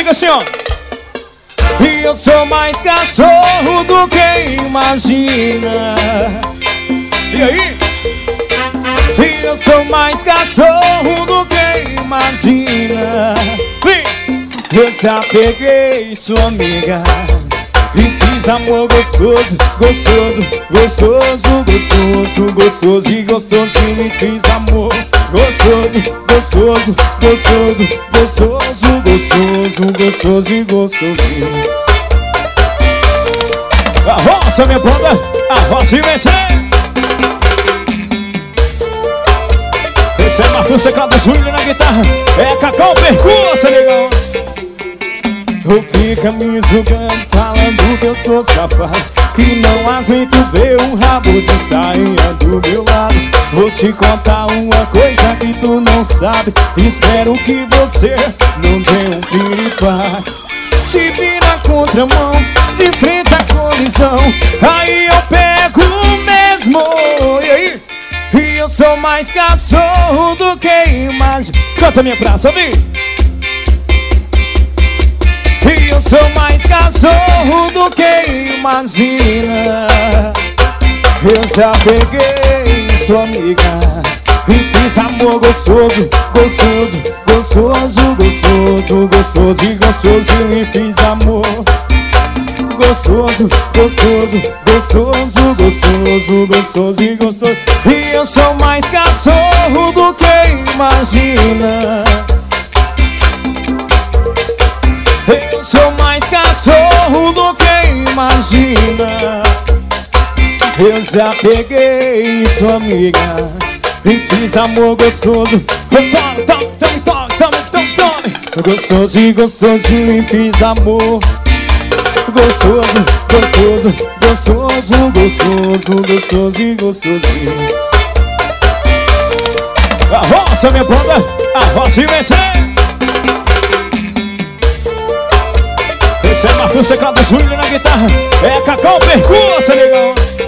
diga assim, ó. E eu sou mais cachorro do que imagina. E aí? E eu sou mais cachorro do que imagina. Eu já peguei sua amiga e fiz amor gostoso, gostoso, gostoso, gostoso, gostoso e gostoso. E fiz amor gostoso, gostoso, gostoso, gostoso, gostoso, gostoso e gostoso. Arrocha, minha banda, arrocha e vencer. Esse é Marcos Secado Júnior na guitarra, é Cacau Percurso, negão. Ou fica me julgando, falando que eu sou safado, que não aguento ver um rabo de saia do meu lado. Vou te contar uma coisa que tu não sabe, espero que você não dê um piripaque. Se vira contramão, de frente à colisão, aí eu pego mesmo. E aí? E eu sou mais cachorro do que imagina. Canta minha praça, ouvi. E eu sou mais cachorro do que imagina. Eu já peguei sua amiga e fiz amor gostoso, gostoso, gostoso, gostoso, gostoso e gostoso. E fiz amor gostoso, gostoso, gostoso, gostoso, gostoso e gostoso. E eu sou mais cachorro do que imagina. Eu sou mais cachorro do que imagina. Eu já peguei sua amiga e fiz amor gostoso, gostoso e gostoso. E fiz amor gostoso, gostoso, gostoso, gostoso, gostoso e gostoso. Arrocha, minha banda, arrocha e vencer. Esse é Marcos Secado Júnior na guitarra, é Cacau Percurso, negão.